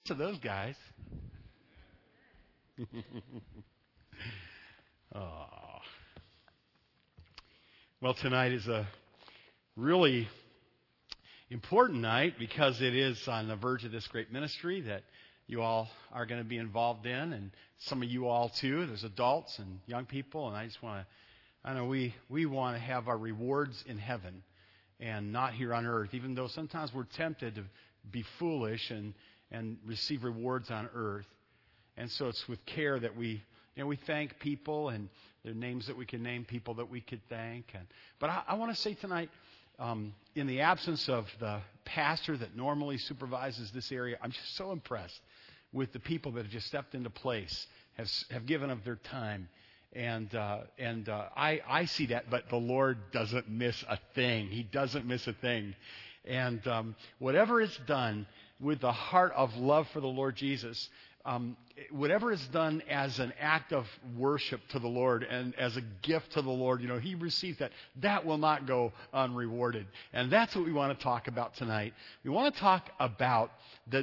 To those guys. Oh. Well, tonight is a really important night because it is on the verge of this great ministry that you all are going to be involved in, and some of you all too. There's adults and young people, and I just want to, I know we want to have our rewards in heaven and not here on earth, even though sometimes we're tempted to be foolish and receive rewards on earth. And so it's with care that we thank people, and there are names that we can name, people that we could thank. But I want to say tonight, in the absence of the pastor that normally supervises this area, I'm just so impressed with the people that have just stepped into place, have given of their time. And I see that, but the Lord doesn't miss a thing. He doesn't miss a thing. And whatever is done with the heart of love for the Lord Jesus, whatever is done as an act of worship to the Lord and as a gift to the Lord, He receives that. That will not go unrewarded. And that's what we want to talk about tonight. We want to talk about the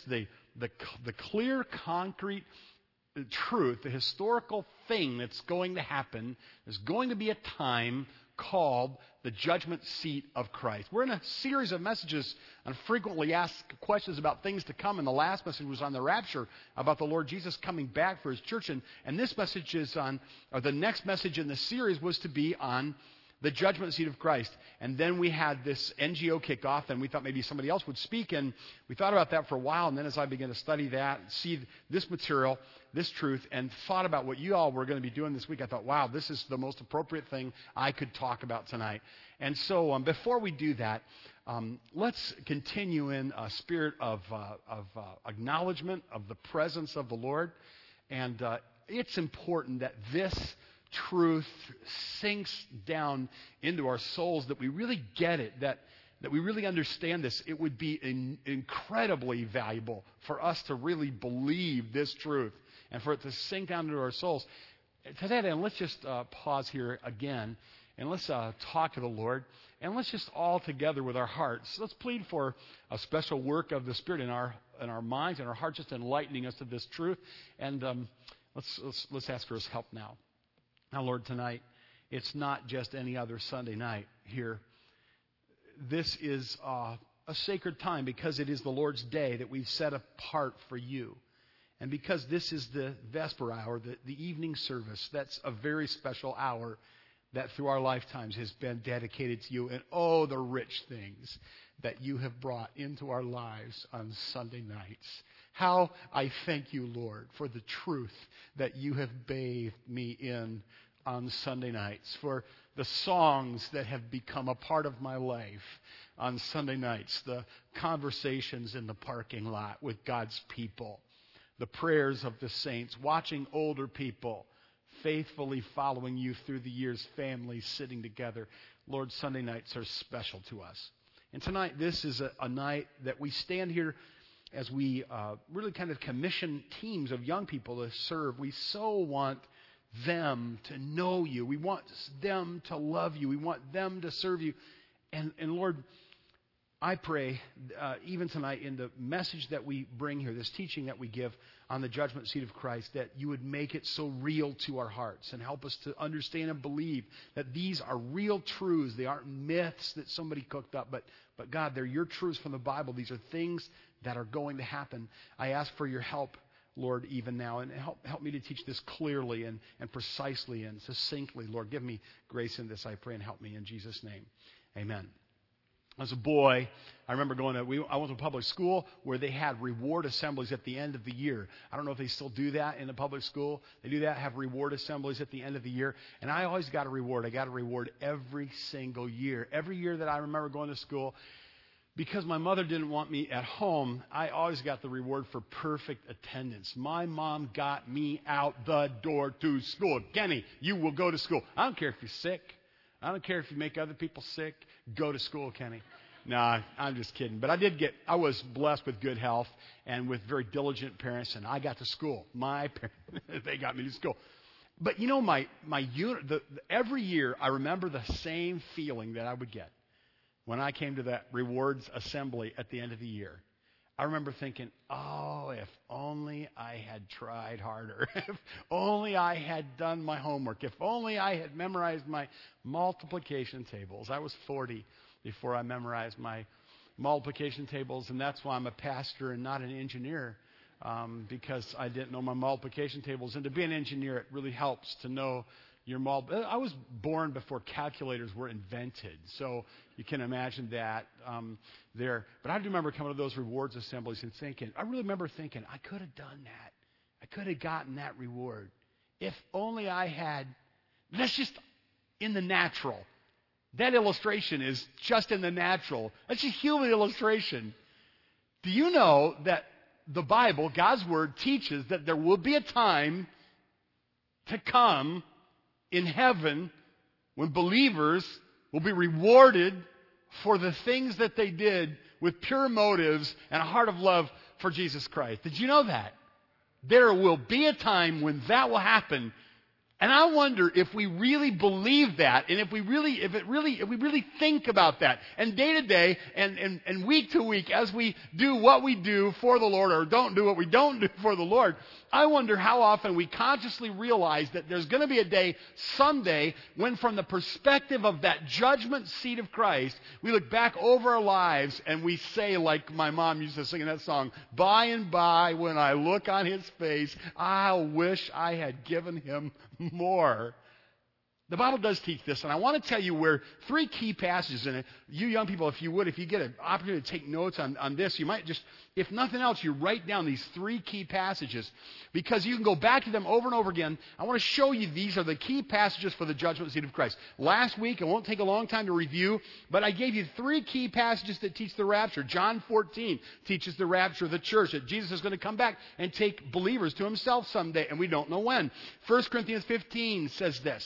clear, concrete truth, the historical thing that's going to happen. There's going to be a time called the judgment seat of Christ. We're in a series of messages on frequently asked questions about things to come, and the last message was on the rapture, about the Lord Jesus coming back for His church, and this message is on, or the next message in the series was to be on the judgment seat of Christ. And then we had this NGO kickoff, and we thought maybe somebody else would speak, and we thought about that for a while, and then as I began to study that, see this material, this truth, and thought about what you all were going to be doing this week, I thought, wow, this is the most appropriate thing I could talk about tonight. And so before we do that, let's continue in a spirit of acknowledgement of the presence of the Lord. And it's important that this truth sinks down into our souls, that we really get it, that we really understand this. It would be incredibly valuable for us to really believe this truth and for it to sink down into our souls. To that end, let's just pause here again, and let's talk to the Lord, and let's just all together with our hearts, let's plead for a special work of the Spirit in our minds and our hearts, just enlightening us to this truth. And let's ask for His help now. Now, Lord, tonight, it's not just any other Sunday night here. This is a sacred time because it is the Lord's day that we've set apart for You. And because this is the Vesper hour, the evening service, that's a very special hour that through our lifetimes has been dedicated to You. And oh, the rich things that You have brought into our lives on Sunday nights. How I thank You, Lord, for the truth that You have bathed me in on Sunday nights, for the songs that have become a part of my life on Sunday nights, the conversations in the parking lot with God's people, the prayers of the saints, watching older people faithfully following You through the years, families sitting together. Lord, Sunday nights are special to us. And tonight, this is a night that we stand here as we really kind of commission teams of young people to serve. We so want them to know You. We want them to love You. We want them to serve You. And Lord, I pray even tonight in the message that we bring here, this teaching that we give on the judgment seat of Christ, that You would make it so real to our hearts and help us to understand and believe that these are real truths. They aren't myths that somebody cooked up, but God, they're Your truths from the Bible. These are things that are going to happen. I ask for Your help, Lord, even now, and help me to teach this clearly and precisely and succinctly. Lord, give me grace in this, I pray, and help me in Jesus' name. Amen. As a boy, I remember I went to a public school where they had reward assemblies at the end of the year. I don't know if they still do that in the public school. They do that, have reward assemblies at the end of the year. And I always got a reward. I got a reward every single year. Every year that I remember going to school, because my mother didn't want me at home, I always got the reward for perfect attendance. My mom got me out the door to school. Kenny, you will go to school. I don't care if you're sick. I don't care if you make other people sick. Go to school, Kenny. No, I'm just kidding. But I was blessed with good health and with very diligent parents, and I got to school. My parents, they got me to school. But every year I remember the same feeling that I would get when I came to that rewards assembly at the end of the year. I remember thinking, oh, if only I had tried harder. If only I had done my homework. If only I had memorized my multiplication tables. I was 40 before I memorized my multiplication tables, and that's why I'm a pastor and not an engineer, because I didn't know my multiplication tables. And to be an engineer, it really helps to know your I was born before calculators were invented, so you can imagine that there. But I do remember coming to those rewards assemblies and thinking, I really remember thinking, I could have done that. I could have gotten that reward. If only I had. That's just in the natural. That illustration is just in the natural. That's a human illustration. Do you know that the Bible, God's Word, teaches that there will be a time to come in heaven when believers will be rewarded for the things that they did with pure motives and a heart of love for Jesus Christ? Did you know that? There will be a time when that will happen. And I wonder if we really believe that, and if we really think about that, and day to day and week to week, as we do what we do for the Lord or don't do what we don't do for the Lord, I wonder how often we consciously realize that there's going to be a day someday when, from the perspective of that judgment seat of Christ, we look back over our lives and we say, like my mom used to sing in that song, by and by when I look on his face, I wish I had given him more. The Bible does teach this, and I want to tell you where three key passages in it. You young people, if you get an opportunity to take notes on this, you might just, if nothing else, you write down these three key passages, because you can go back to them over and over again. I want to show you these are the key passages for the judgment seat of Christ. Last week, it won't take a long time to review, but I gave you three key passages that teach the rapture. John 14 teaches the rapture of the church, that Jesus is going to come back and take believers to himself someday, and we don't know when. 1 Corinthians 15 says this.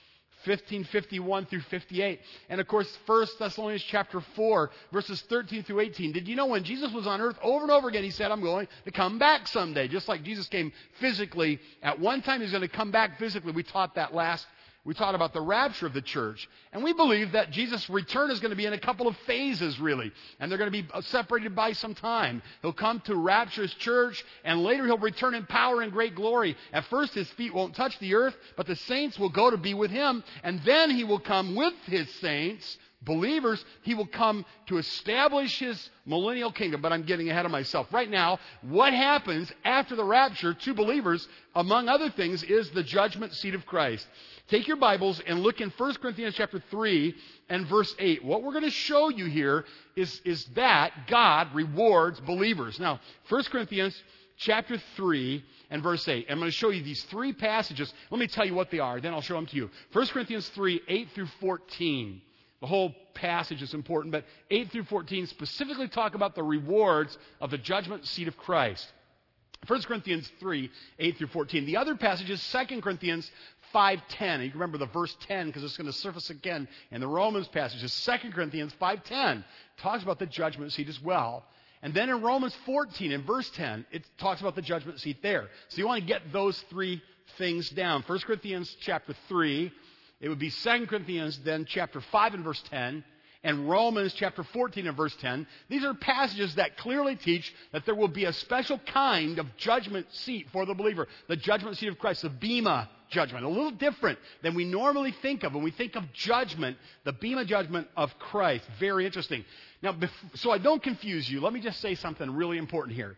15:51 through 58. And of course, 1 Thessalonians chapter 4, verses 13 through 18. Did you know when Jesus was on earth, over and over again, he said, I'm going to come back someday. Just like Jesus came physically. At one time, he's going to come back physically. We taught about the rapture of the church. And we believe that Jesus' return is going to be in a couple of phases, really. And they're going to be separated by some time. He'll come to rapture his church, and later he'll return in power and great glory. At first, his feet won't touch the earth, but the saints will go to be with him. And then he will come with his saints, believers. He will come to establish his millennial kingdom. But I'm getting ahead of myself. Right now, what happens after the rapture to believers, among other things, is the judgment seat of Christ. Take your Bibles and look in 1 Corinthians chapter 3 and verse 8. What we're going to show you here is that God rewards believers. Now, 1 Corinthians chapter 3 and verse 8. I'm going to show you these three passages. Let me tell you what they are, then I'll show them to you. 1 Corinthians 3, 8 through 14. The whole passage is important, but 8 through 14 specifically talk about the rewards of the judgment seat of Christ. 1 Corinthians 3, 8 through 14. The other passage is 2 Corinthians 5:10. And you can remember the verse 10 because it's going to surface again in the Romans passage. It's 2 Corinthians 5:10. Talks about the judgment seat as well. And then in Romans 14, in verse 10, it talks about the judgment seat there. So you want to get those three things down. 1 Corinthians chapter 3, it would be 2 Corinthians, then chapter 5 and verse 10, and Romans chapter 14 and verse 10. These are passages that clearly teach that there will be a special kind of judgment seat for the believer. The judgment seat of Christ, the Bema judgment. A little different than we normally think of. When we think of judgment, the Bema judgment of Christ. Very interesting. Now, so I don't confuse you, let me just say something really important here.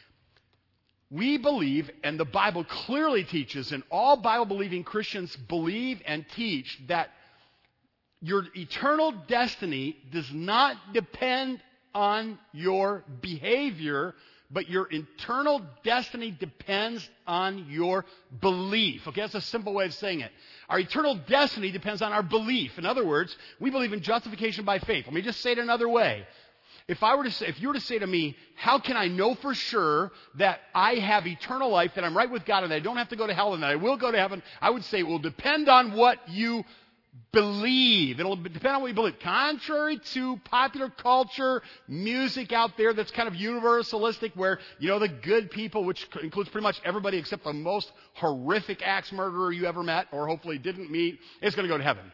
We believe, and the Bible clearly teaches, and all Bible-believing Christians believe and teach, that your eternal destiny does not depend on your behavior, but your eternal destiny depends on your belief. Okay, that's a simple way of saying it. Our eternal destiny depends on our belief. In other words, we believe in justification by faith. Let me just say it another way. If you were to say to me, how can I know for sure that I have eternal life, that I'm right with God, and that I don't have to go to hell, and that I will go to heaven, I would say it will depend on what you believe. It'll depend on what you believe. Contrary to popular culture, music out there that's kind of universalistic, where, the good people, which includes pretty much everybody except the most horrific axe murderer you ever met, or hopefully didn't meet, is going to go to heaven.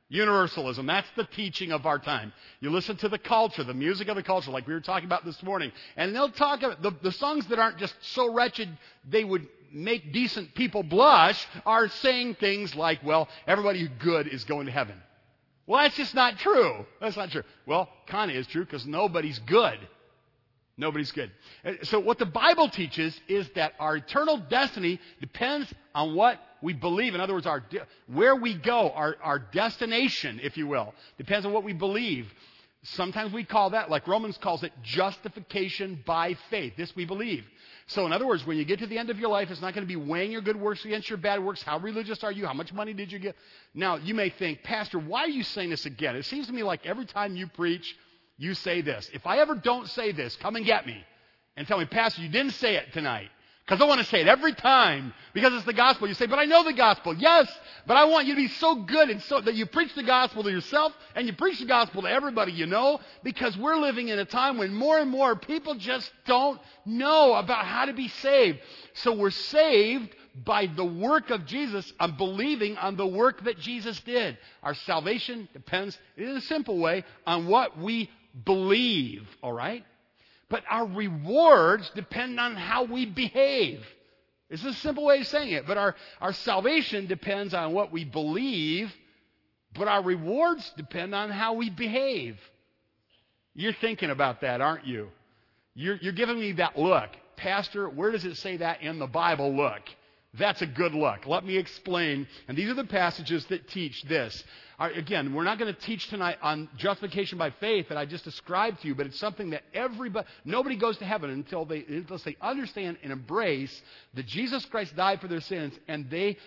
Universalism, that's the teaching of our time. You listen to the culture, the music of the culture, like we were talking about this morning, and they'll talk about the songs that aren't just so wretched they would make decent people blush, are saying things like, well, everybody who's good is going to heaven. Well, that's just not true. That's not true. Well, kind of is true because nobody's good. Nobody's good. So what the Bible teaches is that our eternal destiny depends on what we believe. In other words, where we go, our destination, if you will, depends on what we believe. Sometimes we call that, like Romans calls it, justification by faith. This we believe. So in other words, when you get to the end of your life, it's not going to be weighing your good works against your bad works. How religious are you? How much money did you get? Now, you may think, Pastor, why are you saying this again? It seems to me like every time you preach, you say this. If I ever don't say this, come and get me and tell me, Pastor, you didn't say it tonight. Because I want to say it every time because it's the gospel. You say, but I know the gospel. Yes, but I want you to be so good and so that you preach the gospel to yourself and you preach the gospel to everybody you know, because we're living in a time when more and more people just don't know about how to be saved. So we're saved by the work of Jesus and believing on the work that Jesus did. Our salvation depends, in a simple way, on what we believe, all right? But our rewards depend on how we behave. It's a simple way of saying it. But our salvation depends on what we believe, but our rewards depend on how we behave. You're thinking about that, aren't you? You're giving me that look. Pastor, where does it say that in the Bible? Look. That's a good look. Let me explain. And these are the passages that teach this. Again, we're not going to teach tonight on justification by faith that I just described to you, but it's something that nobody goes to heaven unless they understand and embrace that Jesus Christ died for their sins, and they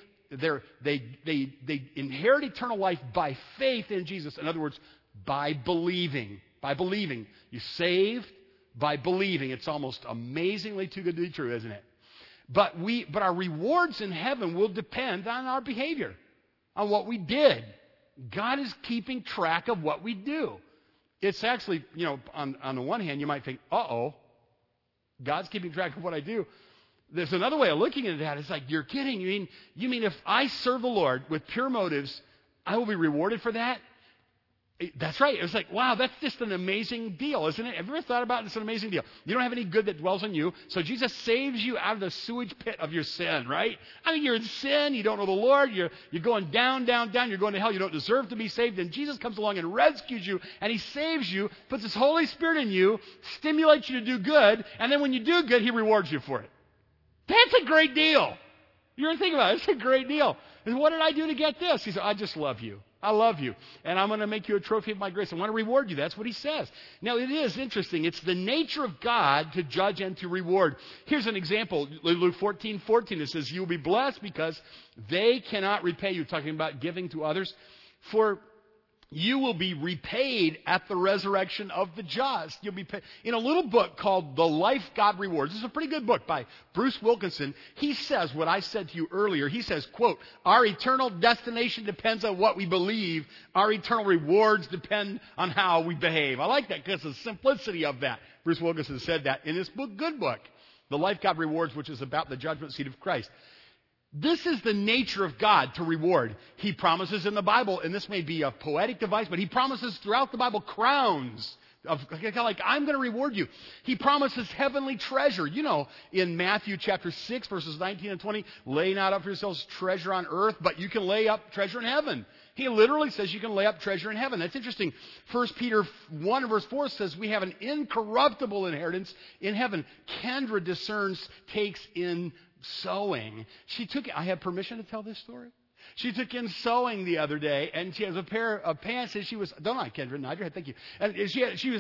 inherit eternal life by faith in Jesus. In other words, by believing. By believing. You're saved by believing. It's almost amazingly too good to be true, isn't it? But our rewards in heaven will depend on our behavior, on what we did. God is keeping track of what we do. It's actually, on the one hand, you might think, God's keeping track of what I do. There's another way of looking at that. It's like, you're kidding. You mean if I serve the Lord with pure motives, I will be rewarded for that? That's right. It was like, wow, that's just an amazing deal, isn't it? Have you ever thought about it? It's an amazing deal. You don't have any good that dwells on you, so Jesus saves you out of the sewage pit of your sin, right? I mean, you're in sin. You don't know the Lord. You're going down, down, down. You're going to hell. You don't deserve to be saved. And Jesus comes along and rescues you, and He saves you, puts His Holy Spirit in you, stimulates you to do good, and then when you do good, He rewards you for it. That's a great deal. You're thinking about it. It's a great deal. And what did I do to get this? He said, I just love you. I love you, and I'm going to make you a trophy of my grace. I want to reward you. That's what He says. Now, it is interesting. It's the nature of God to judge and to reward. Here's an example. Luke 14:14, it says, you will be blessed because they cannot repay you. Talking about giving to others. For you will be repaid at the resurrection of the just. You'll be paid. In a little book called The Life God Rewards, this is a pretty good book by Bruce Wilkinson. He says what I said to you earlier. He says, quote, our eternal destination depends on what we believe. Our eternal rewards depend on how we behave. I like that because of the simplicity of that. Bruce Wilkinson said that in his book, good book, The Life God Rewards, which is about the judgment seat of Christ. This is the nature of God to reward. He promises in the Bible, and this may be a poetic device, but He promises throughout the Bible crowns of like, I'm going to reward you. He promises heavenly treasure. In Matthew chapter 6, verses 19 and 20, lay not up for yourselves treasure on earth, but you can lay up treasure in heaven. He literally says you can lay up treasure in heaven. That's interesting. 1 Peter 1 verse 4 says we have an incorruptible inheritance in heaven. Kendra discerns, takes in sewing. I have permission to tell this story. She took in sewing the other day, and she has a pair of pants, and she was, don't lie, Kendra, nod your head, thank you. And she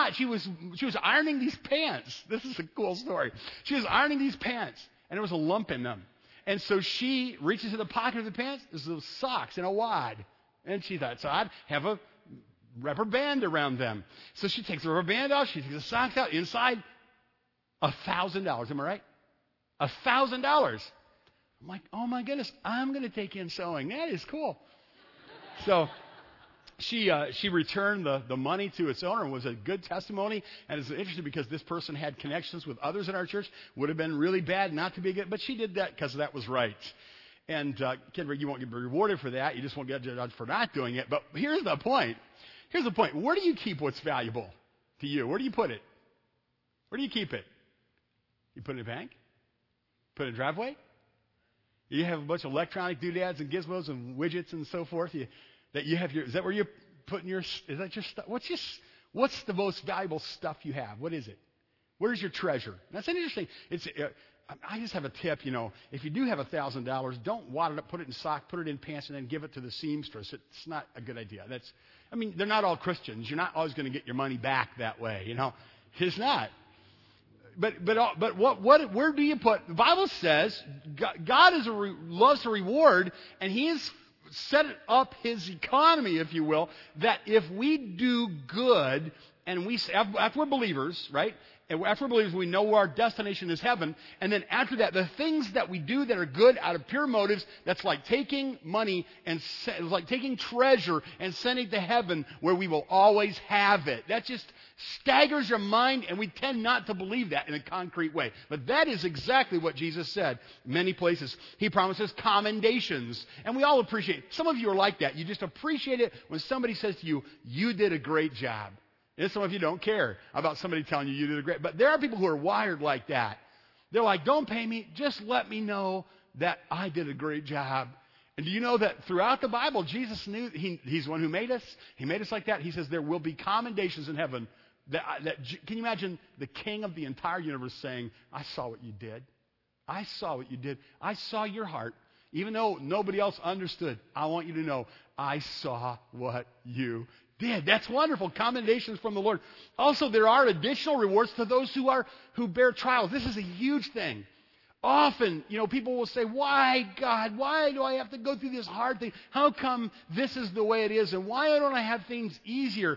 was ironing these pants. This is a cool story. She was ironing these pants, and there was a lump in them. And so she reaches in the pocket of the pants, there's those socks in a wad. And she thought, so I'd have a rubber band around them. So she takes the rubber band out, she takes the socks out, inside, $1,000, am I right? $1,000. I'm like, oh my goodness, I'm going to take in sewing. That is cool. So she returned the money to its owner and was a good testimony. And it's interesting because this person had connections with others in our church. Would have been really bad not to be good, but she did that because that was right. And you won't get rewarded for that. You just won't get judged for not doing it. But here's the point. Here's the point. Where do you keep what's valuable to you? Where do you put it? Where do you keep it? You put it in a bank? Put it in a driveway? You have a bunch of electronic doodads and gizmos and widgets and so forth. Is that where you're putting is that your stuff? What's the most valuable stuff you have? What is it? Where's your treasure? That's interesting. I just have a tip, if you do have $1,000, don't wad it up, put it in sock, put it in pants, and then give it to the seamstress. It's not a good idea. They're not all Christians. You're not always going to get your money back that way, It's not. But where do you put? The Bible says God loves to reward, and He has set up His economy, if you will, that if we do good, and after we're believers, right? And after we're believers, we know our destination is heaven. And then after that, the things that we do that are good out of pure motives, that's like taking money and like taking treasure and sending it to heaven where we will always have it. That just staggers your mind, and we tend not to believe that in a concrete way. But that is exactly what Jesus said in many places. He promises commendations. And we all appreciate it. Some of you are like that. You just appreciate it when somebody says to you, you did a great job. And some of you don't care about somebody telling you did a great. But there are people who are wired like that. They're like, don't pay me. Just let me know that I did a great job. And do you know that throughout the Bible, Jesus knew He's the one who made us. He made us like that. He says there will be commendations in heaven. Can you imagine the king of the entire universe saying, I saw what you did. I saw what you did. I saw your heart. Even though nobody else understood, I want you to know, I saw what you did. That's wonderful. Commendations from the Lord. Also, there are additional rewards to those who bear trials. This is a huge thing. Often, people will say, why, God, why do I have to go through this hard thing? How come this is the way it is? And why don't I have things easier?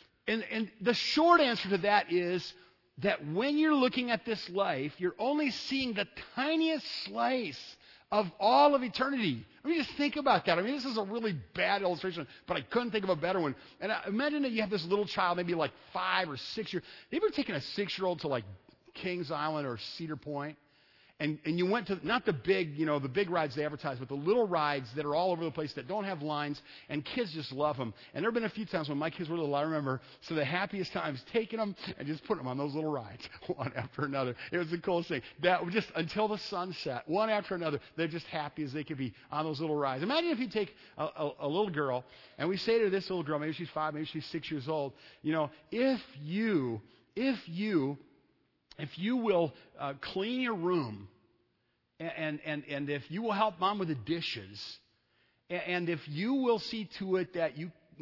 And the short answer to that is that when you're looking at this life, you're only seeing the tiniest slice of all of eternity. Just think about that. This is a really bad illustration, but I couldn't think of a better one. And imagine that you have this little child, maybe like 5 or 6 years. Have you ever taken a 6-year-old to like Kings Island or Cedar Point? And you went to, not the big, the big rides they advertise, but the little rides that are all over the place that don't have lines, and kids just love them. And there have been a few times when my kids were little, I remember, so the happiest times taking them and just putting them on those little rides, one after another. It was the coolest thing. That just until the sun set, one after another, they're just happy as they could be on those little rides. Imagine if you take a little girl, and we say to this little girl, maybe she's 5, maybe she's 6 years old, if you will clean your room, and if you will help Mom with the dishes, and if you will see to it that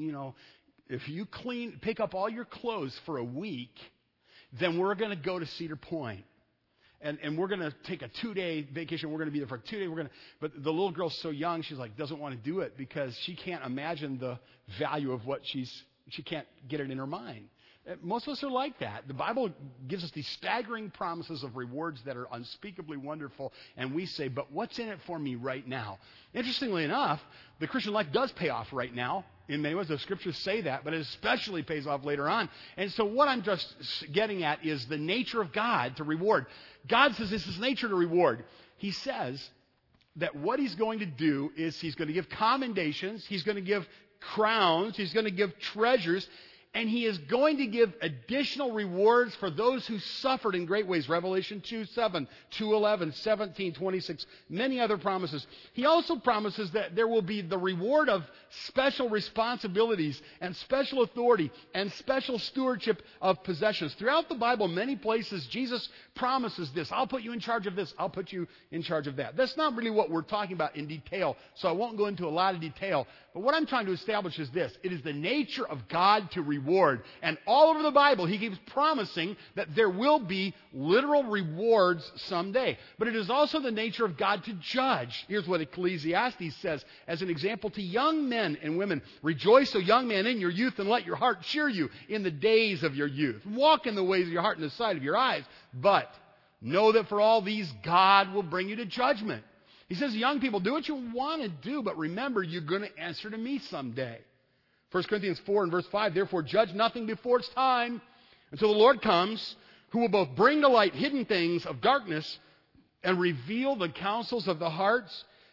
if you pick up all your clothes for a week, then we're going to go to Cedar Point. And we're going to take a 2-day vacation. We're going to be there for 2 days. But the little girl's so young, she's like, doesn't want to do it because she can't imagine the value of what she can't get it in her mind. Most of us are like that. The Bible gives us these staggering promises of rewards that are unspeakably wonderful, and we say, but what's in it for me right now? Interestingly enough, the Christian life does pay off right now. In many ways, the Scriptures say that, but it especially pays off later on. And so what I'm just getting at is the nature of God to reward. God says this is nature to reward. He says that what He's going to do is He's going to give commendations, He's going to give crowns, He's going to give treasures, and He is going to give additional rewards for those who suffered in great ways. Revelation 2:7, 2:11, 17:26, many other promises. He also promises that there will be the reward of special responsibilities and special authority and special stewardship of possessions. Throughout the Bible, many places, Jesus promises this. I'll put you in charge of this. I'll put you in charge of that. That's not really what we're talking about in detail, so I won't go into a lot of detail. But what I'm trying to establish is this. It is the nature of God to reward. And all over the Bible, He keeps promising that there will be literal rewards someday. But it is also the nature of God to judge. Here's what Ecclesiastes says as an example to young men and women. Rejoice, O young man, in your youth, and let your heart cheer you in the days of your youth. Walk in the ways of your heart and the sight of your eyes. But know that for all these, God will bring you to judgment. He says, young people, do what you want to do, but remember, you're going to answer to me someday. 1 Corinthians 4 and verse 5, therefore judge nothing before it's time until the Lord comes, who will both bring to light hidden things of darkness and reveal the counsels of the hearts.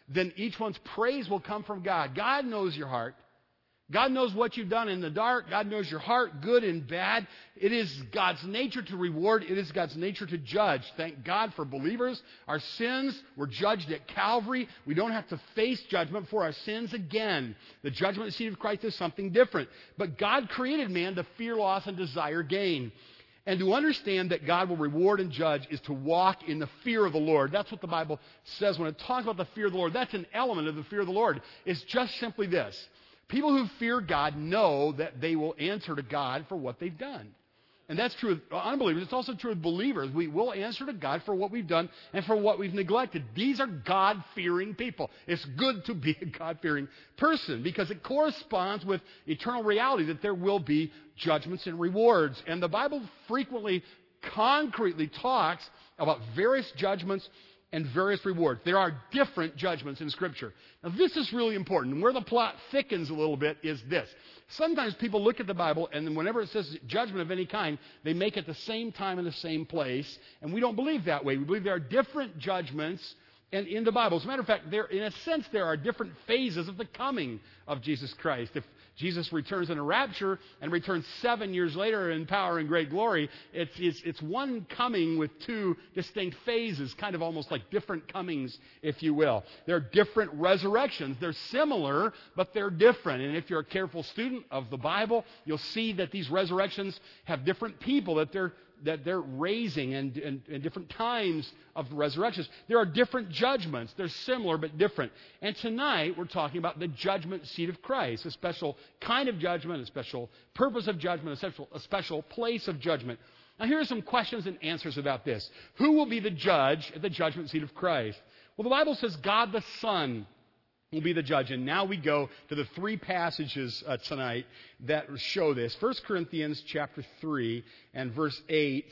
then each one's praise will come from God. God knows your heart. God knows what you've done in the dark. God knows your heart, good and bad. It is God's nature to reward. It is God's nature to judge. Thank God for believers. Our sins were judged at Calvary. We don't have to face judgment for our sins again. The judgment seat of Christ is something different. But God created man to fear loss and desire gain. And to understand that God will reward and judge is to walk in the fear of the Lord. That's what the Bible says when it talks about the fear of the Lord. That's an element of the fear of the Lord. It's just simply this. People who fear God know that they will answer to God for what they've done. And that's true of unbelievers. It's also true of believers. We will answer to God for what we've done and for what we've neglected. These are God-fearing people. It's good to be a God-fearing person because it corresponds with eternal reality that there will be judgments and rewards. And the Bible frequently, concretely talks about various judgments and various rewards. There are different judgments in Scripture. Now, this is really important. Where the plot thickens a little bit is this. Sometimes people look at the Bible, and then whenever it says judgment of any kind, they make it the same time in the same place. And we don't believe that way. We believe there are different judgments in the Bible. As a matter of fact, in a sense, there are different phases of the coming of Jesus Christ. If Jesus returns in a rapture and returns 7 years later in power and great glory, it's one coming with two distinct phases, kind of almost like different comings, if you will. There are different resurrections. They're similar, but they're different. And if you're a careful student of the Bible, you'll see that these resurrections have different people that they're raising and different times of the resurrections. There are different judgments. They're similar but different. And tonight we're talking about the judgment seat of Christ, a special kind of judgment, a special purpose of judgment, a special place of judgment. Now here are some questions and answers about this. Who will be the judge at the judgment seat of Christ? Well, the Bible says God the Son will be the judge. And now we go to the three passages tonight that show this. 1 Corinthians chapter 3 and verse 8.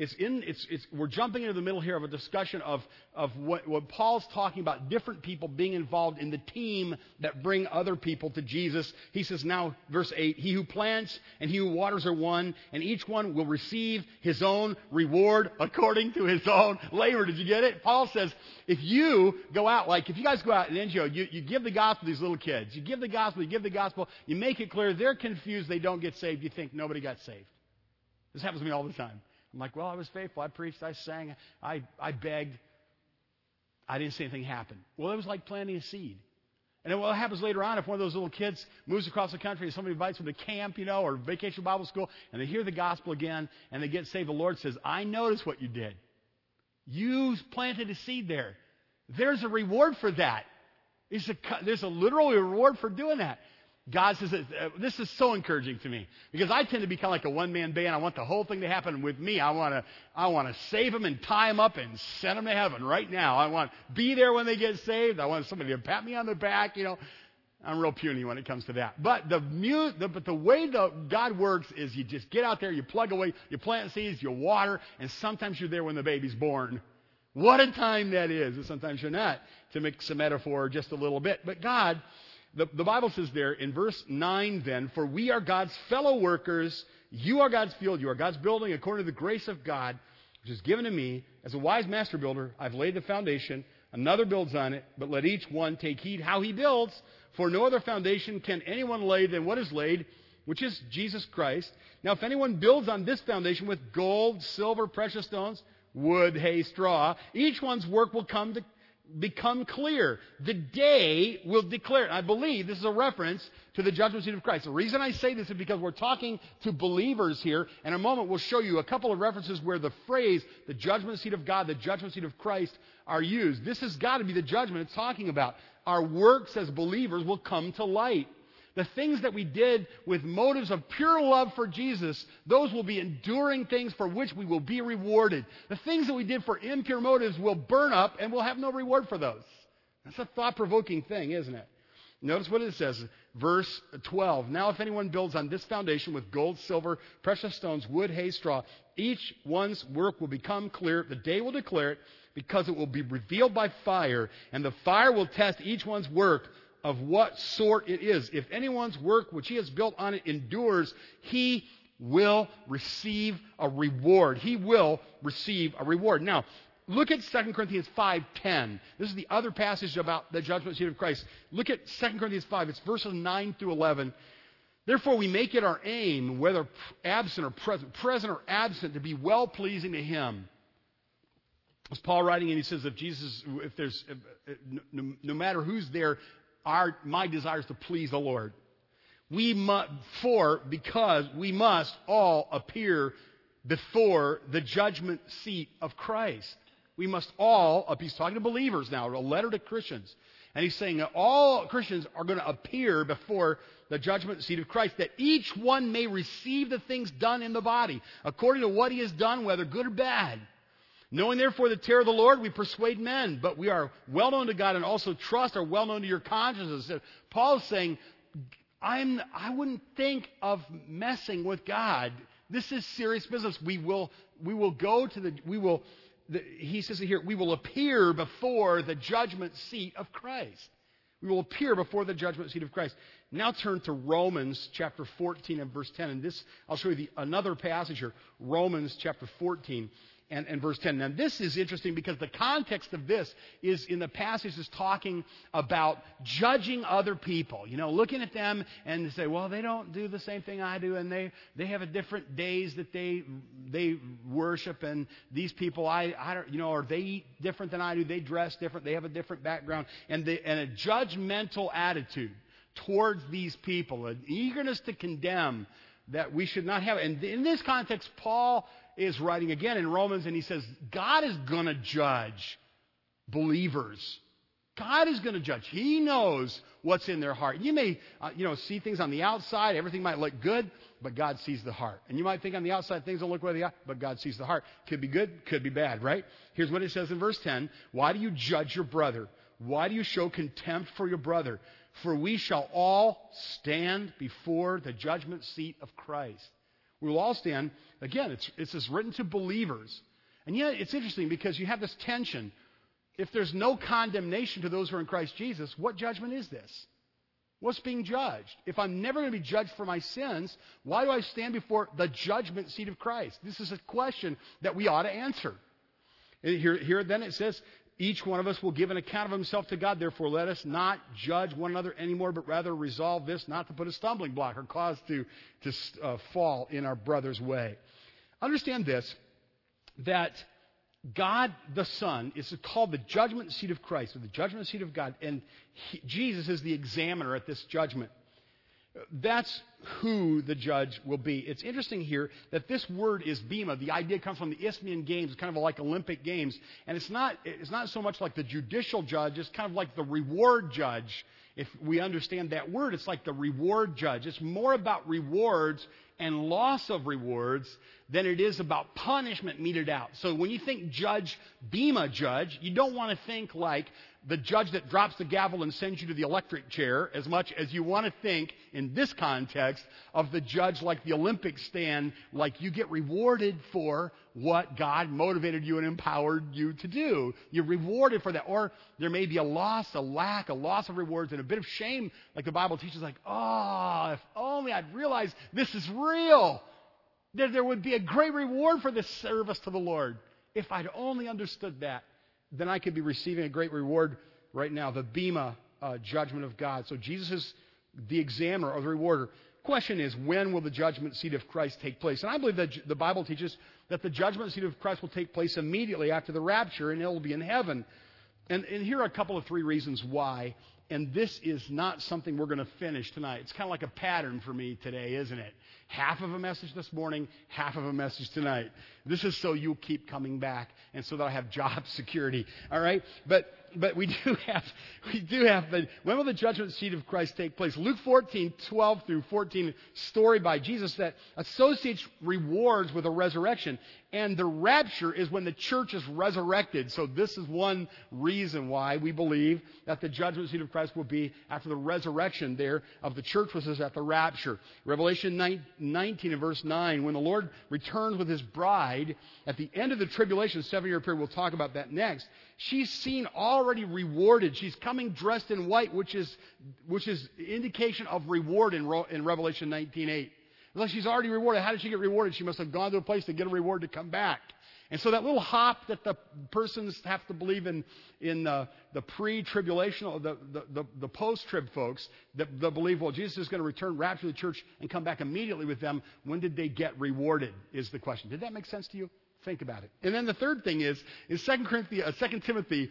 We're jumping into the middle here of a discussion of what Paul's talking about, different people being involved in the team that bring other people to Jesus. He says now, verse 8, he who plants and he who waters are one, and each one will receive his own reward according to his own labor. Did you get it? Paul says, if you go out, like if you guys go out in NGO, you give the gospel to these little kids. You give the gospel, you make it clear they're confused, they don't get saved, you think nobody got saved. This happens to me all the time. I'm like, well, I was faithful, I preached, I sang, I begged. I didn't see anything happen. Well, it was like planting a seed. And then what happens later on if one of those little kids moves across the country and somebody invites them to camp, or vacation Bible school, and they hear the gospel again and they get saved, the Lord says, I noticed what you did. You planted a seed there. There's a reward for that. There's a literal reward for doing that. God says, this is so encouraging to me because I tend to be kind of like a one-man band. I want the whole thing to happen with me. I want to save them and tie them up and send them to heaven right now. I want to be there when they get saved. I want somebody to pat me on the back. I'm real puny when it comes to that. But the way God works is you just get out there, you plug away, you plant seeds, you water, and sometimes you're there when the baby's born. What a time that is. And sometimes you're not, to mix a metaphor just a little bit. But God, the Bible says there in verse 9 then, for we are God's fellow workers. You are God's field. You are God's building according to the grace of God, which is given to me. As a wise master builder, I've laid the foundation. Another builds on it. But let each one take heed how he builds. For no other foundation can anyone lay than what is laid, which is Jesus Christ. Now if anyone builds on this foundation with gold, silver, precious stones, wood, hay, straw, each one's work will become clear. The day will declare it. I believe this is a reference to the judgment seat of Christ. The reason I say this is because we're talking to believers here. In a moment, we'll show you a couple of references where the phrase, the judgment seat of God, the judgment seat of Christ, are used. This has got to be the judgment it's talking about. Our works as believers will come to light. The things that we did with motives of pure love for Jesus, those will be enduring things for which we will be rewarded. The things that we did for impure motives will burn up and we'll have no reward for those. That's a thought-provoking thing, isn't it? Notice what it says, verse 12. Now if anyone builds on this foundation with gold, silver, precious stones, wood, hay, straw, each one's work will become clear. The day will declare it because it will be revealed by fire, and the fire will test each one's work of what sort it is. If anyone's work which he has built on it endures, he will receive a reward. He will receive a reward. Now, Look at 2 Corinthians 5:10. This is the other passage about the judgment seat of Christ. Look at 2 Corinthians 5. It's verses 9 through 11. Therefore, we make it our aim, whether absent or present or absent, to be well-pleasing to Him. It's Paul writing, and he says, no matter who's there, my desire is to please the Lord. Because we must all appear before the judgment seat of Christ. We must all, he's talking to believers now, a letter to Christians. And he's saying that all Christians are going to appear before the judgment seat of Christ, that each one may receive the things done in the body, according to what he has done, whether good or bad. Knowing therefore the terror of the Lord, we persuade men, but we are well known to God, and also trust are well known to your consciences. Paul is saying, I wouldn't think of messing with God. This is serious business. He says it here, we will appear before the judgment seat of Christ. We will appear before the judgment seat of Christ. Now turn to Romans chapter 14 and verse 10. And this, I'll show you another passage here. Romans chapter 14 and verse 10. Now this is interesting because the context of this is in the passage is talking about judging other people. You know, looking at them and say, well, they don't do the same thing I do, and they have a different days that they worship, and these people I don't, you know, or they eat different than I do, they dress different, they have a different background, and a judgmental attitude towards these people, an eagerness to condemn that we should not have. And in this context, Paul is writing again in Romans, and he says, God is going to judge believers. God is going to judge. He knows what's in their heart. You may, see things on the outside. Everything might look good, but God sees the heart. And you might think on the outside things don't look well, but God sees the heart. Could be good, could be bad, right? Here's what it says in verse 10. Why do you judge your brother? Why do you show contempt for your brother? For we shall all stand before the judgment seat of Christ. We will all stand. Again, it's written to believers. And yet it's interesting because you have this tension. If there's no condemnation to those who are in Christ Jesus, what judgment is this? What's being judged? If I'm never going to be judged for my sins, why do I stand before the judgment seat of Christ? This is a question that we ought to answer. And here then it says, each one of us will give an account of himself to God. Therefore, let us not judge one another anymore, but rather resolve this, not to put a stumbling block or cause to fall in our brother's way. Understand this, that God the Son is called the judgment seat of Christ, or the judgment seat of God, and Jesus is the examiner at this judgment. That's who the judge will be. It's interesting here that this word is bema. The idea comes from the Isthmian Games. It's kind of like Olympic Games. And it's not so much like the judicial judge. It's kind of like the reward judge. If we understand that word, it's like the reward judge. It's more about rewards and loss of rewards than it is about punishment meted out. So when you think bema judge, you don't want to think like the judge that drops the gavel and sends you to the electric chair, as much as you want to think in this context of the judge like the Olympic stand, like you get rewarded for what God motivated you and empowered you to do. You're rewarded for that. Or there may be a loss of rewards, and a bit of shame, like the Bible teaches, like, oh, if only I'd realized this is real. There would be a great reward for this service to the Lord. If I'd only understood that, then I could be receiving a great reward right now, the bema judgment of God. So Jesus is the examiner or the rewarder. Question is, when will the judgment seat of Christ take place? And I believe that the Bible teaches that the judgment seat of Christ will take place immediately after the rapture, and it will be in heaven. And here are a couple of three reasons why. And this is not something we're going to finish tonight. It's kind of like a pattern for me today, isn't it? Half of a message this morning, half of a message tonight. This is so you'll keep coming back and so that I have job security. All right? But we do have when will the judgment seat of Christ take place? Luke 14:12 through 14, story by Jesus that associates rewards with a resurrection. And the rapture is when the church is resurrected. So this is one reason why we believe that the judgment seat of Christ will be after the resurrection there of the church, which is at the rapture. Revelation 19 and verse 9, when the Lord returns with his bride at the end of the tribulation, 7-year period, we'll talk about that next. She's seen already rewarded. She's coming dressed in white, which is indication of reward in Revelation 19:8. Unless she's already rewarded. How did she get rewarded? She must have gone to a place to get a reward to come back. And so that little hop that the persons have to believe in the pre-tribulational, the post-trib folks that believe, well, Jesus is going to return, rapture the church, and come back immediately with them. When did they get rewarded is the question. Did that make sense to you? Think about it. And then the third thing is 2 Timothy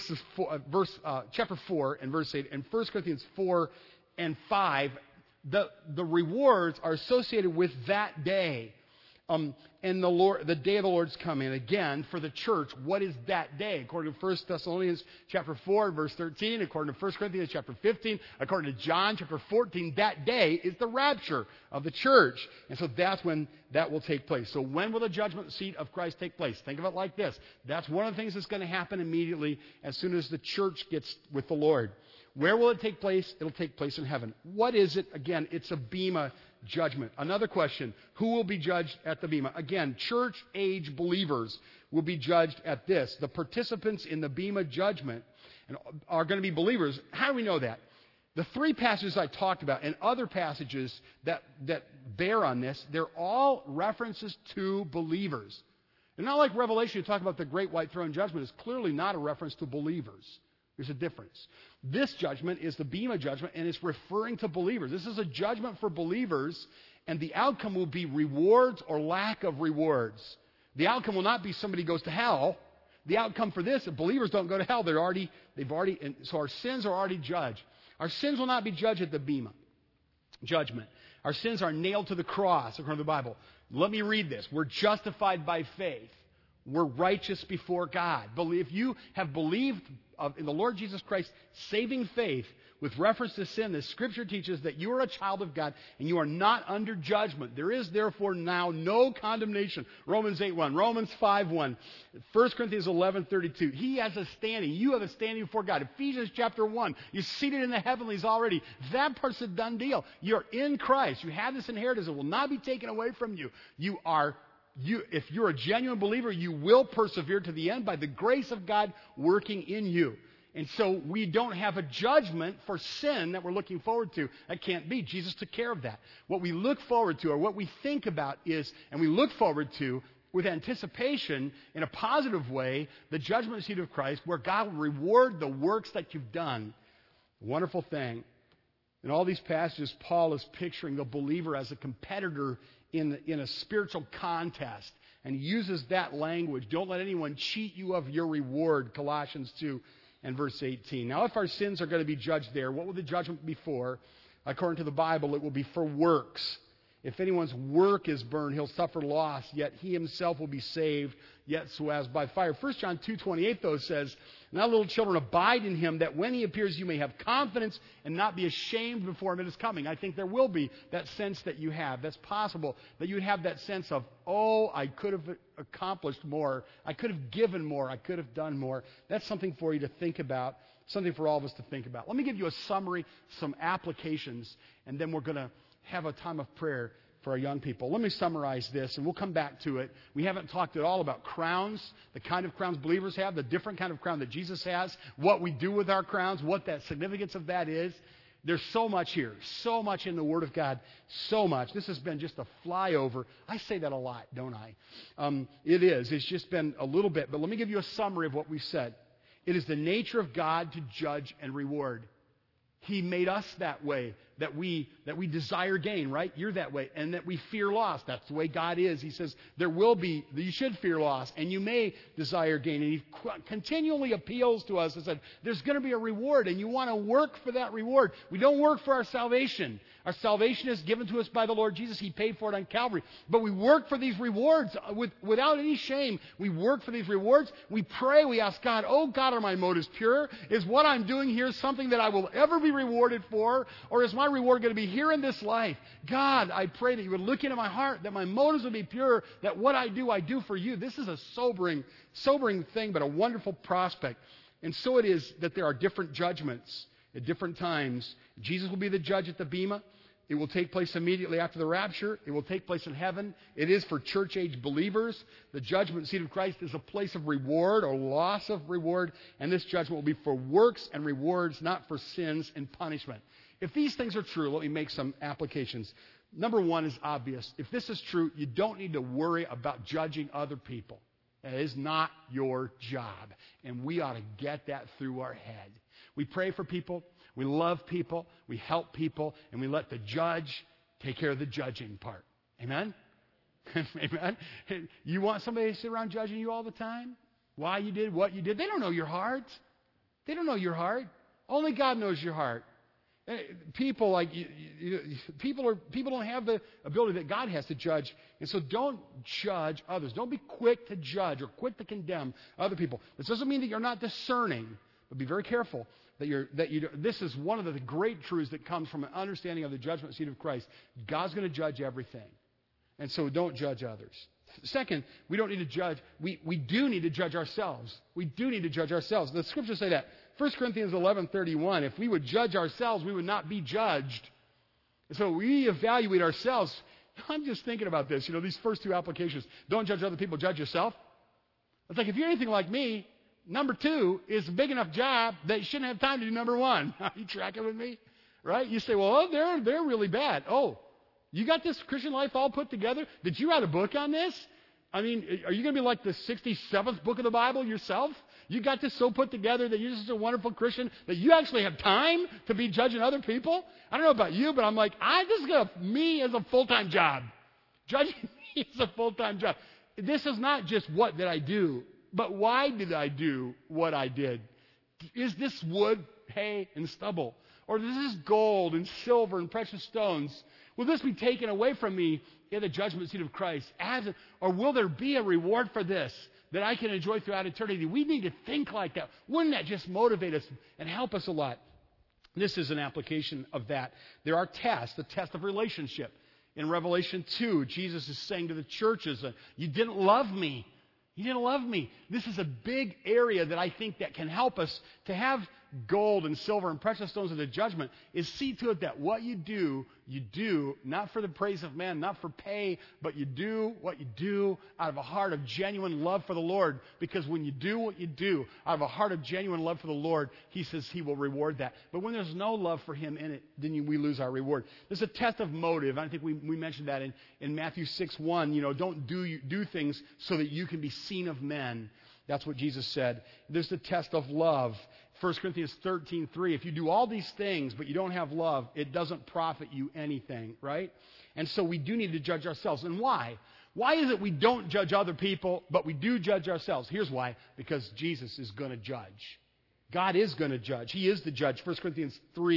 chapter 4 and verse 8, and 1 Corinthians 4 and 5, the rewards are associated with that day. And the day of the Lord's coming. Again, for the church, what is that day? According to 1 Thessalonians chapter 4, verse 13, according to 1 Corinthians chapter 15, according to John chapter 14, that day is the rapture of the church. And so that's when that will take place. So when will the judgment seat of Christ take place? Think of it like this. That's one of the things that's going to happen immediately as soon as the church gets with the Lord. Where will it take place? It'll take place in heaven. What is it? Again, it's a bema judgment. Another question, who will be judged at the bema? Again, church-age believers will be judged at this. The participants in the bema judgment are going to be believers. How do we know that? The three passages I talked about and other passages that bear on this, they're all references to believers. And not like Revelation, you talk about the great white throne judgment, is clearly not a reference to believers. There's a difference. This judgment is the bema judgment, and it's referring to believers. This is a judgment for believers, and the outcome will be rewards or lack of rewards. The outcome will not be somebody goes to hell. The outcome for this, if believers don't go to hell, so our sins are already judged. Our sins will not be judged at the bema judgment. Our sins are nailed to the cross, according to the Bible. Let me read this. We're justified by faith. We're righteous before God. If you have believed in the Lord Jesus Christ, saving faith with reference to sin, the Scripture teaches that you are a child of God and you are not under judgment. There is therefore now no condemnation. Romans 8:1, Romans 5:1, 1 Corinthians 11:32. He has a standing. You have a standing before God. Ephesians chapter 1. You're seated in the heavenlies already. That part's a done deal. You're in Christ. You have this inheritance. It will not be taken away from you. If you're a genuine believer, you will persevere to the end by the grace of God working in you. And so we don't have a judgment for sin that we're looking forward to. That can't be. Jesus took care of that. What we look forward to, or what we think about is, and we look forward to with anticipation in a positive way, the judgment seat of Christ, where God will reward the works that you've done. Wonderful thing. In all these passages, Paul is picturing the believer as a competitor in a spiritual contest. And he uses that language. Don't let anyone cheat you of your reward, Colossians 2 and verse 18. Now, if our sins are going to be judged there, what will the judgment be for? According to the Bible, it will be for works. If anyone's work is burned, he'll suffer loss, yet he himself will be saved, yet so as by fire. 1 John 2:28, though, says, now little children, abide in him, that when he appears you may have confidence and not be ashamed before him at his coming. I think there will be that sense that you have. That's possible, that you have that sense of, oh, I could have accomplished more. I could have given more. I could have done more. That's something for you to think about, something for all of us to think about. Let me give you a summary, some applications, and then we're going to have a time of prayer for our young people. Let me summarize this, and we'll come back to it. We haven't talked at all about crowns, the kind of crowns believers have, the different kind of crown that Jesus has, what we do with our crowns, what that significance of that is. There's so much here, so much in the Word of God, so much. This has been just a flyover. I say that a lot, don't I? It is. It's just been a little bit, but let me give you a summary of what we said. It is the nature of God to judge and reward. He made us that way, that we desire gain, right? You're that way. And that we fear loss. That's the way God is. He says you should fear loss, and you may desire gain. And he continually appeals to us and said, there's going to be a reward, and you want to work for that reward. We don't work for our salvation. Our salvation is given to us by the Lord Jesus. He paid for it on Calvary. But we work for these rewards without any shame. We work for these rewards. We pray. We ask God, oh God, are my motives pure? Is what I'm doing here something that I will ever be rewarded for? Or is my reward going to be here in this life? God, I pray that you would look into my heart, that my motives would be pure, that what I do for you. This is a sobering thing, but a wonderful prospect. And so it is that there are different judgments at different times. Jesus will be the judge at the bema. It will take place immediately after the rapture. It will take place in heaven. It is for church-age believers. The judgment seat of Christ is a place of reward or loss of reward. And this judgment will be for works and rewards, not for sins and punishment. If these things are true, let me make some applications. Number one is obvious. If this is true, you don't need to worry about judging other people. That is not your job. And we ought to get that through our head. We pray for people. We love people. We help people. And we let the judge take care of the judging part. Amen? Amen? You want somebody to sit around judging you all the time? Why you did what you did? They don't know your heart. They don't know your heart. Only God knows your heart. People people don't have the ability that God has to judge, and so don't judge others. Don't be quick to judge or quick to condemn other people. This doesn't mean that you're not discerning, but be very careful that this is one of the great truths that comes from an understanding of the judgment seat of Christ. God's going to judge everything, and so don't judge others. Second, we don't need to judge. We do need to judge ourselves. We do need to judge ourselves. The scriptures say that. 1 Corinthians 11:31, if we would judge ourselves, we would not be judged. So we evaluate ourselves. I'm just thinking about this, these first two applications. Don't judge other people, judge yourself. It's like, if you're anything like me, number 2 is a big enough job that you shouldn't have time to do number 1. Are you tracking with me? Right? You say, well, they're really bad. Oh, you got this Christian life all put together? Did you write a book on this? I mean, are you going to be like the 67th book of the Bible yourself? You got this so put together that you're just a wonderful Christian that you actually have time to be judging other people? I don't know about you, but I'm like, this is me as a full-time job. Judging me is a full-time job. This is not just what did I do, but why did I do what I did? Is this wood, hay, and stubble? Or is this gold and silver and precious stones? Will this be taken away from me in the judgment seat of Christ? Or will there be a reward for this that I can enjoy throughout eternity? We need to think like that. Wouldn't that just motivate us and help us a lot? This is an application of that. There are tests, the test of relationship. In Revelation 2, Jesus is saying to the churches, you didn't love me. You didn't love me. This is a big area that I think that can help us to have gold and silver and precious stones of the judgment, is see to it that what you do not for the praise of man, not for pay, but you do what you do out of a heart of genuine love for the Lord. Because when you do what you do out of a heart of genuine love for the Lord, He says He will reward that. But when there's no love for Him in it, then we lose our reward. There's a test of motive. I think we mentioned that in Matthew 6:1. Don't do things so that you can be seen of men. That's what Jesus said. There's the test of love. 1 Corinthians 13:3, if you do all these things but you don't have love, it doesn't profit you anything, right? And so we do need to judge ourselves. And why? Why is it we don't judge other people, but we do judge ourselves? Here's why. Because Jesus is going to judge. God is going to judge. He is the judge. 1 Corinthians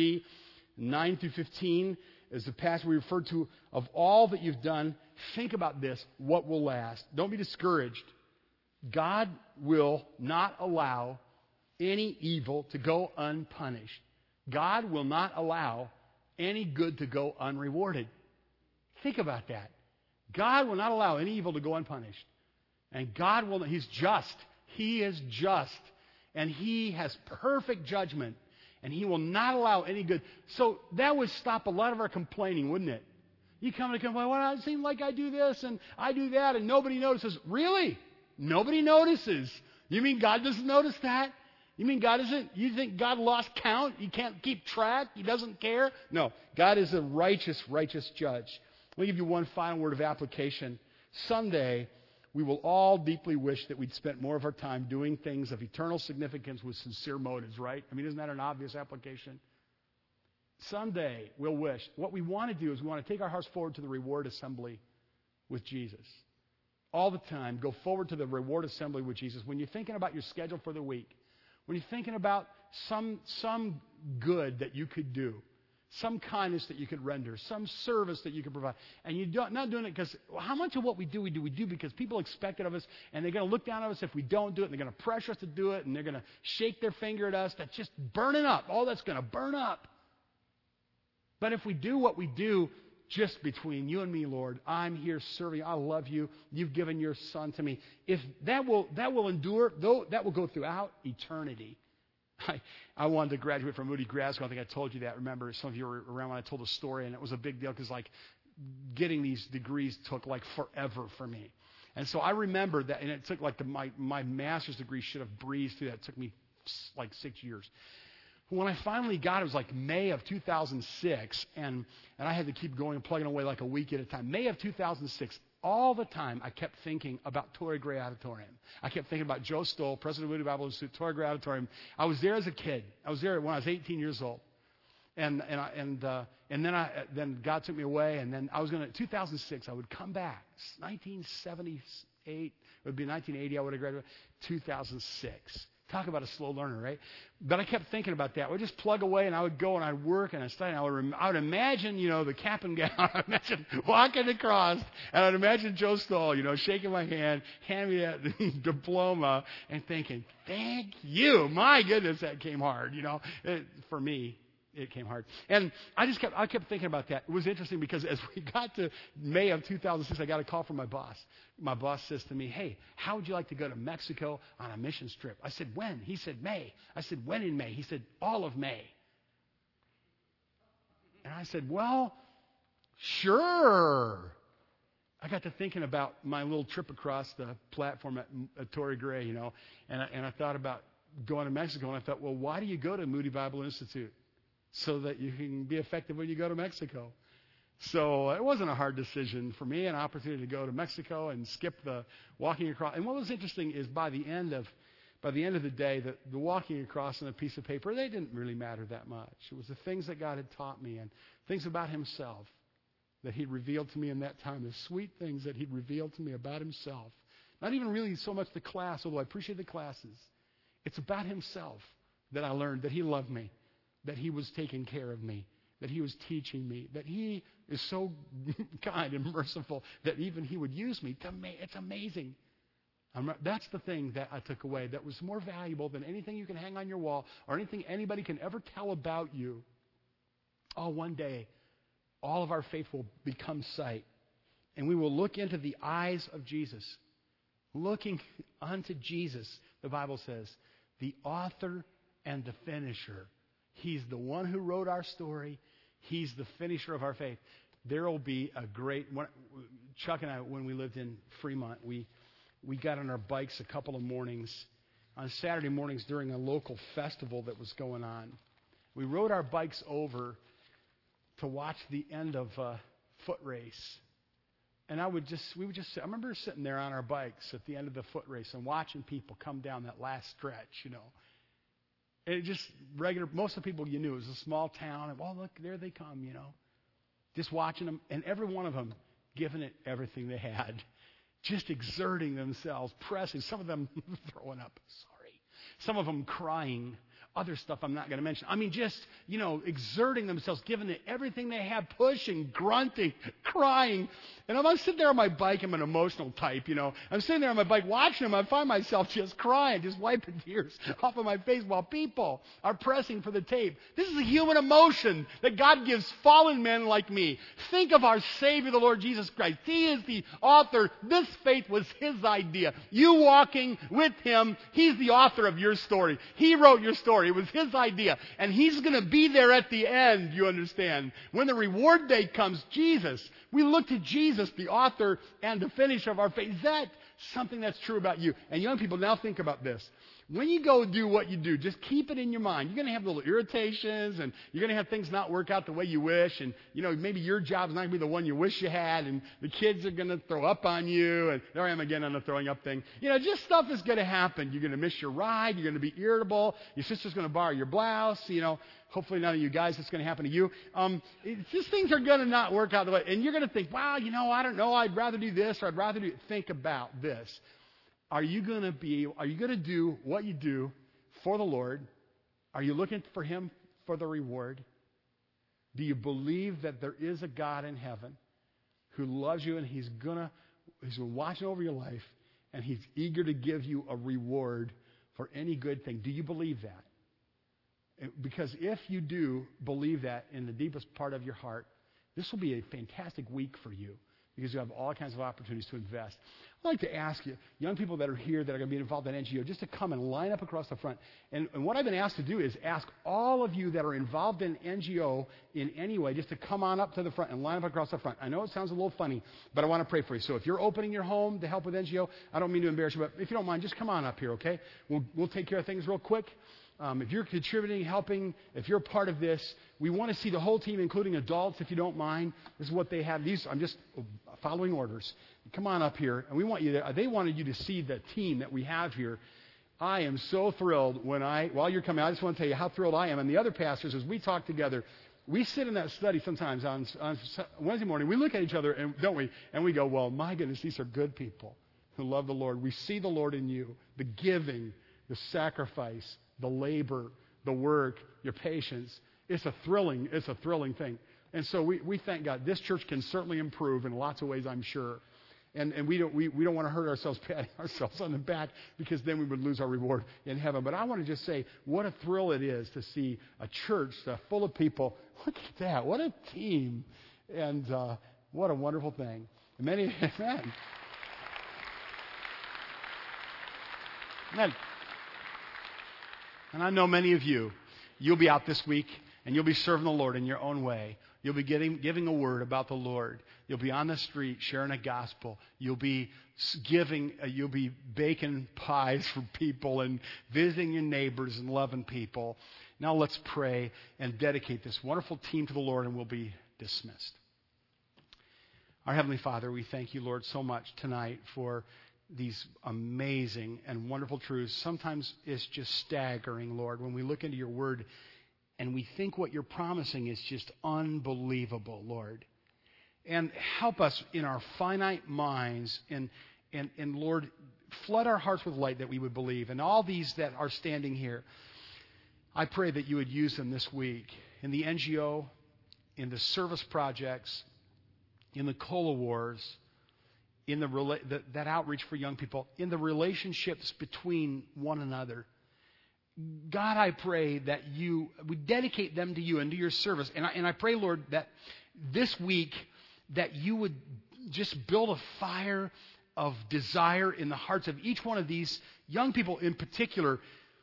3:9-15 is the passage we referred to. Of all that you've done, think about this. What will last? Don't be discouraged. God will not allow any evil to go unpunished. God will not allow any good to go unrewarded. Think about that. God will not allow any evil to go unpunished. And He's just. He is just. And He has perfect judgment. And He will not allow any good. So that would stop a lot of our complaining, wouldn't it? You come and complain, well, it seems like I do this and I do that and nobody notices. Really? Nobody notices. You mean God doesn't notice that? You mean you think God lost count? He can't keep track? He doesn't care? No, God is a righteous judge. Let me give you one final word of application. Someday, we will all deeply wish that we'd spent more of our time doing things of eternal significance with sincere motives, right? I mean, isn't that an obvious application? Someday, we'll wish. What we want to do is we want to take our hearts forward to the reward assembly with Jesus. All the time, go forward to the reward assembly with Jesus. When you're thinking about your schedule for the week, when you're thinking about some good that you could do, some kindness that you could render, some service that you could provide, and you're not doing it because how much of what we do because people expect it of us, and they're going to look down on us if we don't do it, and they're going to pressure us to do it, and they're going to shake their finger at us. That's just burning up. All that's going to burn up. But if we do what we do just between you and me, Lord, I'm here serving. I love you. You've given your Son to me. If that will endure, though that will go throughout eternity. I wanted to graduate from Moody Grad School. I think I told you that. Remember, some of you were around when I told the story, and it was a big deal because getting these degrees took forever for me. And so I remember that, and it took my master's degree should have breezed through that. It took me 6 years. When I finally got it, was May of 2006, and I had to keep going and plugging away a week at a time. May of 2006, all the time, I kept thinking about Torrey Gray Auditorium. I kept thinking about Joe Stoll, president of Moody Bible Institute, Torrey Gray Auditorium. I was there as a kid. I was there when I was 18 years old. And then God took me away, and then I was going to, 2006, I would come back. 1978, it would be 1980, I would have graduated. 2006. Talk about a slow learner, right? But I kept thinking about that. I would just plug away, and I would go, and I'd work, and I'd study, and I would imagine, the cap and gown. I'd imagine walking across, and I'd imagine Joe Stoll, shaking my hand, handing me that diploma, and thinking, thank you. My goodness, that came hard, for me. It came hard. And I kept thinking about that. It was interesting because as we got to May of 2006, I got a call from my boss. My boss says to me, hey, how would you like to go to Mexico on a missions trip? I said, when? He said, May. I said, when in May? He said, all of May. And I said, well, sure. I got to thinking about my little trip across the platform at Torrey Gray, and I thought about going to Mexico, and I thought, well, why do you go to Moody Bible Institute? So that you can be effective when you go to Mexico. So it wasn't a hard decision for me, an opportunity to go to Mexico and skip the walking across. And what was interesting is by the end of the day, the walking across on a piece of paper, they didn't really matter that much. It was the things that God had taught me and things about himself that he'd revealed to me in that time, the sweet things that he'd revealed to me about himself. Not even really so much the class, although I appreciate the classes. It's about himself that I learned that he loved me, that he was taking care of me, that he was teaching me, that he is so kind and merciful that even he would use me. It's amazing. That's the thing that I took away that was more valuable than anything you can hang on your wall or anything anybody can ever tell about you. Oh, one day, all of our faith will become sight, and we will look into the eyes of Jesus. Looking unto Jesus, the Bible says, the author and the finisher. He's the one who wrote our story. He's the finisher of our faith. There will be a great... Chuck and I, when we lived in Fremont, we got on our bikes a couple of mornings, on Saturday mornings during a local festival that was going on. We rode our bikes over to watch the end of a foot race. And I remember sitting there on our bikes at the end of the foot race and watching people come down that last stretch, And it just most of the people you knew. It was a small town. And, well, look, there they come, Just watching them. And every one of them giving it everything they had. Just exerting themselves, pressing. Some of them throwing up. Sorry. Some of them crying. Other stuff I'm not going to mention. I mean, just, exerting themselves, giving it everything they have, pushing, grunting, crying. And I'm sitting there on my bike. I'm an emotional type, I'm sitting there on my bike watching them. I find myself just crying, just wiping tears off of my face while people are pressing for the tape. This is a human emotion that God gives fallen men like me. Think of our Savior, the Lord Jesus Christ. He is the author. This faith was his idea. You walking with him, he's the author of your story. He wrote your story. It was his idea. And he's going to be there at the end, you understand. When the reward day comes, Jesus. We look to Jesus, the author and the finisher of our faith. Is that something that's true about you? And young people, now think about this. When you go do what you do, just keep it in your mind. You're going to have little irritations, and you're going to have things not work out the way you wish, and, maybe your job's not going to be the one you wish you had, and the kids are going to throw up on you, and there I am again on the throwing up thing. Just stuff is going to happen. You're going to miss your ride. You're going to be irritable. Your sister's going to borrow your blouse, Hopefully none of you guys, it's going to happen to you. Just things are going to not work out the way, and you're going to think, wow, I don't know, I'd rather do this, or I'd rather do... Think about this. Are you going to do what you do for the Lord? Are you looking for him for the reward? Do you believe that there is a God in heaven who loves you and he's watching over your life and he's eager to give you a reward for any good thing? Do you believe that? Because if you do believe that in the deepest part of your heart, this will be a fantastic week for you because you have all kinds of opportunities to invest. I'd like to ask you, young people that are here that are going to be involved in NGO, just to come and line up across the front. And what I've been asked to do is ask all of you that are involved in NGO in any way just to come on up to the front and line up across the front. I know it sounds a little funny, but I want to pray for you. So if you're opening your home to help with NGO, I don't mean to embarrass you, but if you don't mind, just come on up here, okay? We'll take care of things real quick. If you're contributing, helping, if you're part of this, we want to see the whole team, including adults, if you don't mind. This is what they have. I'm just following orders. Come on up here, and they wanted you to see the team that we have here. I am so thrilled while you're coming, I just want to tell you how thrilled I am. And the other pastors, as we talk together, we sit in that study sometimes on Wednesday morning. We look at each other, don't we? And we go, well, my goodness, these are good people who love the Lord. We see the Lord in you, the giving, the sacrifice, the labor, the work, your patience. It's a thrilling thing. And so we thank God. This church can certainly improve in lots of ways, I'm sure. And we don't want to hurt ourselves, patting ourselves on the back, because then we would lose our reward in heaven. But I want to just say what a thrill it is to see a church full of people. Look at that. What a team. And what a wonderful thing. Amen. Amen. And I know many of you'll be out this week, and you'll be serving the Lord in your own way. You'll be giving a word about the Lord. You'll be on the street sharing a gospel. You'll be you'll be baking pies for people and visiting your neighbors and loving people. Now let's pray and dedicate this wonderful team to the Lord, and we'll be dismissed. Our Heavenly Father, we thank you, Lord, so much tonight for these amazing and wonderful truths. Sometimes it's just staggering, Lord, when we look into your word and we think what you're promising is just unbelievable, Lord. And help us in our finite minds, and Lord, flood our hearts with light that we would believe. And all these that are standing here, I pray that you would use them this week in the NGO, in the service projects, in the COLA wars, in that outreach for young people, in the relationships between one another. God, I pray that you would dedicate them to you and to your service. And I pray, Lord, that this week that you would just build a fire of desire in the hearts of each one of these young people in particular,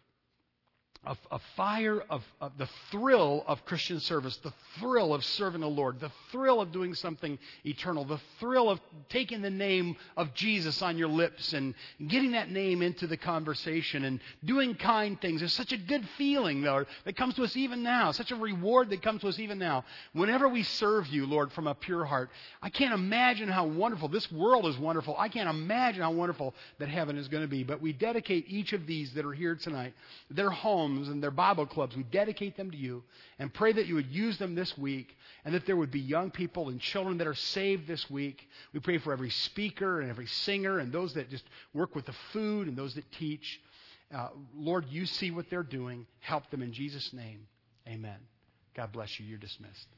a fire of the thrill of Christian service, the thrill of serving the Lord, the thrill of doing something eternal, the thrill of taking the name of Jesus on your lips and getting that name into the conversation and doing kind things. There's such a good feeling, Lord, that comes to us even now, such a reward that comes to us even now. Whenever we serve you, Lord, from a pure heart, I can't imagine how wonderful. This world is wonderful. I can't imagine how wonderful that heaven is going to be. But we dedicate each of these that are here tonight, their homes and their Bible clubs, we dedicate them to you and pray that you would use them this week, and that there would be young people and children that are saved this week. We pray for every speaker and every singer and those that just work with the food and those that teach. Lord, you see what they're doing. Help them in Jesus' name. Amen. God bless you. You're dismissed.